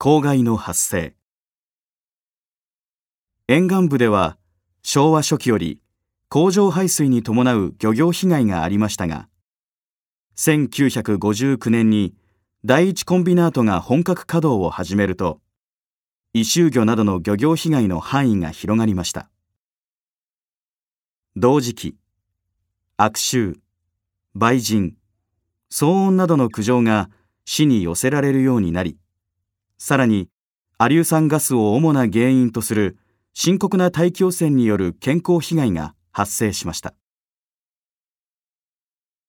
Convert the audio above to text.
公害の発生。沿岸部では昭和初期より工場排水に伴う漁業被害がありましたが、1959年に第一コンビナートが本格稼働を始めると、異臭魚などの漁業被害の範囲が広がりました。同時期、悪臭、売人、騒音などの苦情が市に寄せられるようになり、さらに亜硫酸ガスを主な原因とする深刻な大気汚染による健康被害が発生しました。